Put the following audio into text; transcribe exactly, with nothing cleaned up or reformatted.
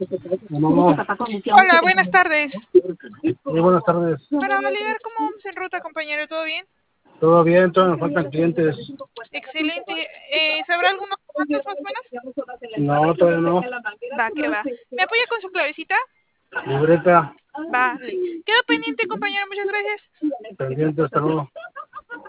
No, Hola, buenas tardes. muy buenas tardes. Para validar cómo vamos en ruta, compañero, ¿todo bien? Todo bien, todavía nos faltan clientes. Excelente. Eh, ¿Sabrá algunos cuantos más o menos? No, todavía no. Va, que va. ¿Me apoya con su clavecita? Libreta, Vale. Quedo pendiente, compañero, muchas gracias. pendiente, hasta luego.